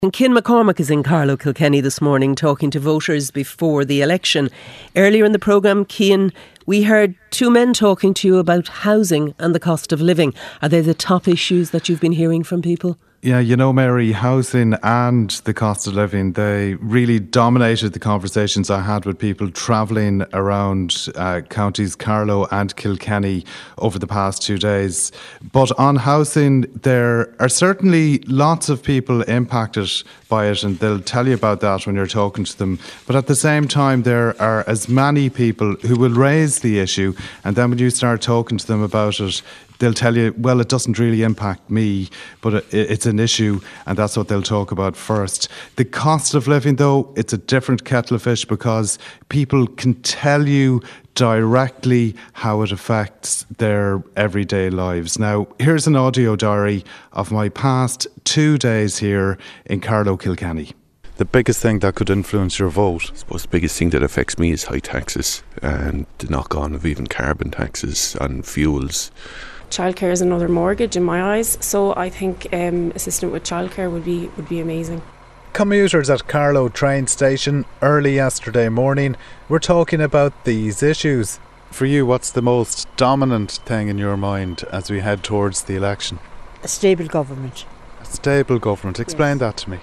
And Ken McCormack is in Carlow Kilkenny this morning talking to voters before the election. Earlier in the programme, Cian, we heard two men talking to you about housing and the cost of living. Are they the top issues that you've been hearing from people? Yeah, you know, Mary, housing and the cost of living, they really dominated the conversations I had with people travelling around counties Carlow and Kilkenny over the past 2 days. But on housing, there are certainly lots of people impacted by it, and they'll tell you about that when you're talking to them. But at the same time, there are as many people who will raise the issue, and then when you start talking to them about it, they'll tell you, well, it doesn't really impact me, but it's an issue, and that's what they'll talk about first. The cost of living, though, it's a different kettle of fish because people can tell you directly how it affects their everyday lives. Now, here's an audio diary of my past 2 days here in Carlow Kilkenny. The biggest thing that could influence your vote? I suppose the biggest thing that affects me is high taxes and the knock-on of even carbon taxes on fuels. Childcare is another mortgage in my eyes, so I think assistant with childcare would be amazing. Commuters at Carlow train station early yesterday morning were talking about these issues. For you, what's the most dominant thing in your mind as we head towards the election? A stable government. A stable government. Explain that to me.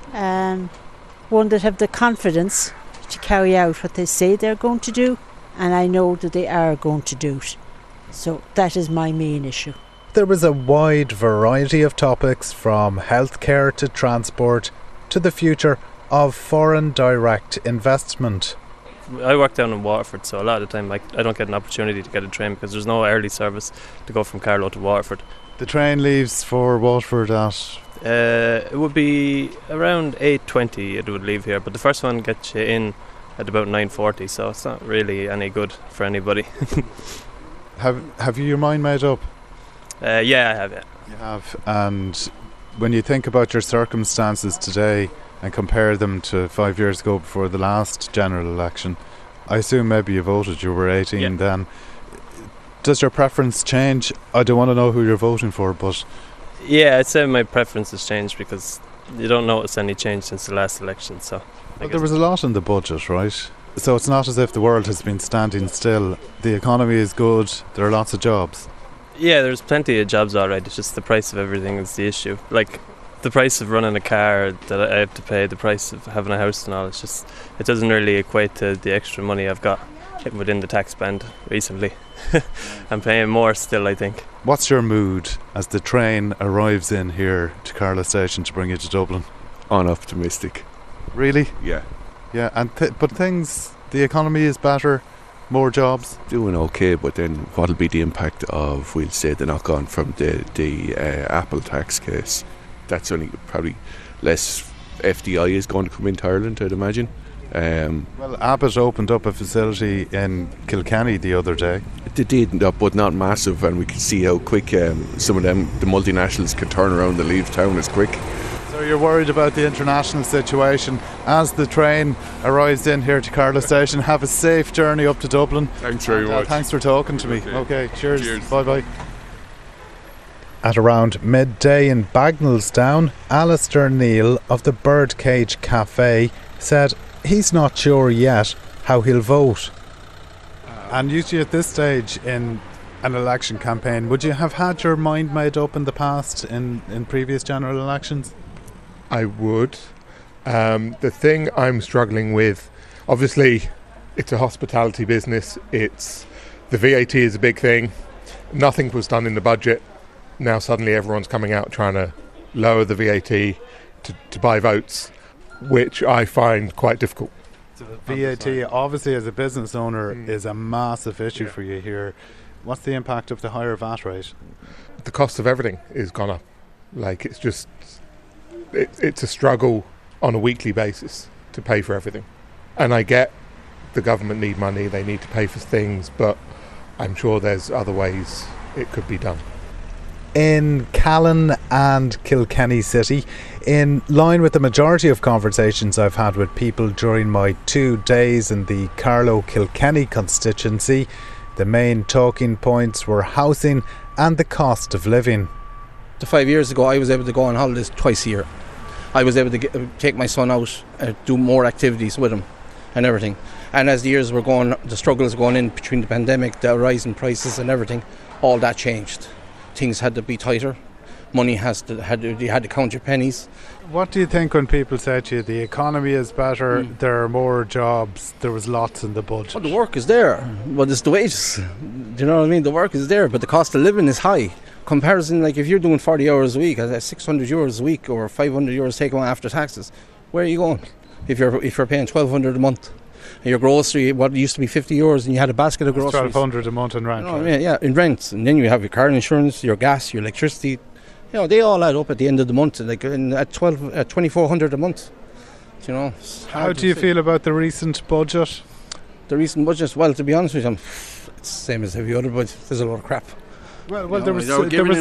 One that have the confidence to carry out what they say they're going to do, and I know that they are going to do it. So that is my main issue. There was a wide variety of topics, from healthcare to transport to the future of foreign direct investment. I work down in Waterford, so a lot of the time I don't get an opportunity to get a train because there's no early service to go from Carlow to Waterford. The train leaves for Waterford at? It would be around 8:20 it would leave here, but the first one gets you in at about 9:40, so it's not really any good for anybody. Have you your mind made up? Yeah, I have, yeah. You have, and when you think about your circumstances today and compare them to 5 years ago before the last general election, I assume maybe you voted, you were 18 then. Does your preference change? I don't want to know who you're voting for, but... Yeah, I'd say my preference has changed because you don't notice any change since the last election, so... Well, there was a lot in the budget, right? So it's not as if the world has been standing still. The economy is good, there are lots of jobs. Yeah, there's plenty of jobs alright, it's just the price of everything is the issue. Like, the price of running a car that I have to pay, the price of having a house and all, it's just, it doesn't really equate to the extra money I've got within the tax band recently. I'm paying more still, I think. What's your mood as the train arrives in here to Carlow Station to bring you to Dublin? Unoptimistic. Really? Yeah. Yeah, and but things, the economy is better, more jobs. Doing okay, but then what'll be the impact of, we'll say, the knock-on from the Apple tax case? That's only probably less FDI is going to come into Ireland, I'd imagine. Well, Abbott opened up a facility in Kilkenny the other day. They did, but not massive, and we can see how quick some of them, the multinationals, can turn around and leave town as quick. So you're worried about the international situation as the train arrives in here to Carlow Station. Have a safe journey up to Dublin. Thanks very much. Thanks for talking to me. Okay, cheers. Bye-bye. At around midday in Bagnallstown, Alistair Neal of the Birdcage Cafe said he's not sure yet how he'll vote. And usually at this stage in an election campaign, would you have had your mind made up in the past in previous general elections? I would. The thing I'm struggling with, obviously it's a hospitality business, the VAT is a big thing, nothing was done in the budget, now suddenly everyone's coming out trying to lower the VAT to buy votes, which I find quite difficult. So the VAT, obviously as a business owner, is a massive issue for you here. What's the impact of the higher VAT rate? The cost of everything is gone up. Like, it's just... It's a struggle on a weekly basis to pay for everything. And I get the government need money, they need to pay for things, but I'm sure there's other ways it could be done. In Callan and Kilkenny City, in line with the majority of conversations I've had with people during my 2 days in the Carlow Kilkenny constituency, the main talking points were housing and the cost of living. 5 years ago I was able to go on holidays twice a year. I was able to take my son out, do more activities with him and everything. And as the years were going, the struggles going in between the pandemic, the rising prices and everything, all that changed. Things had to be tighter. Money you had to count your pennies. What do you think when people say to you, the economy is better, there are more jobs, there was lots in the budget? Well, the work is there, but it's the wages. Do you know what I mean? The work is there, but the cost of living is high. Comparison, like if you're doing 40 hours a week, at 600 euros a week or 500 euros taken after taxes, where are you going? If you're paying 1,200 a month, and your grocery, what used to be 50 euros, and you had a basket of groceries. 1,200 a month in rent. Yeah, in rents, and then you have your car insurance, your gas, your electricity. You know, they all add up at the end of the month, like at 2,400 a month. You know. How do you feel about the recent budget? The recent budget, well, to be honest with you, it's the same as every other budget. There's a lot of crap. Well, there was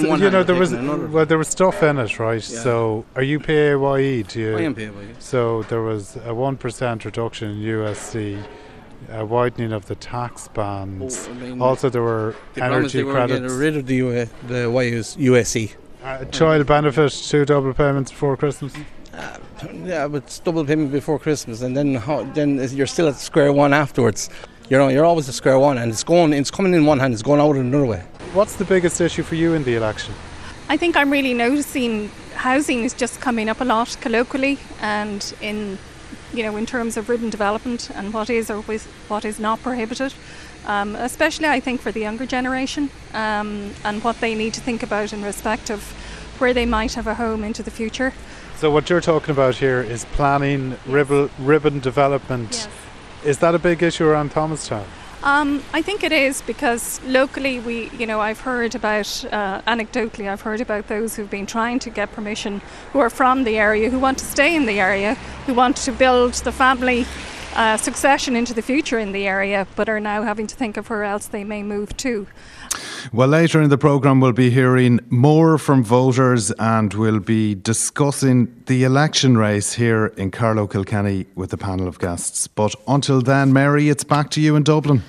stuff in it, right? Yeah. So, are you PAYE? I am PAYE. So there was a 1% reduction in USC. A widening of the tax bands. Also, there were energy credits. Getting rid of the USC. Child benefit, 2 double payments before Christmas. Yeah, but it's double payment before Christmas, and then you're still at square one afterwards. You know, you're always at square one, and it's coming in one hand, it's going out in another way. What's the biggest issue for you in the election? I think I'm really noticing housing is just coming up a lot colloquially, and in terms of urban development and what is or what is not prohibited. Especially I think for the younger generation and what they need to think about in respect of where they might have a home into the future. So what you're talking about here is planning, ribbon development. Yes. Is that a big issue around Thomastown? I think it is, because locally I've heard about, anecdotally I've heard about those who've been trying to get permission, who are from the area, who want to stay in the area, who want to build the family succession into the future in the area, but are now having to think of where else they may move to. Well, later in the programme we'll be hearing more from voters, and we'll be discussing the election race here in Carlow Kilkenny with a panel of guests. But until then, Mary, it's back to you in Dublin.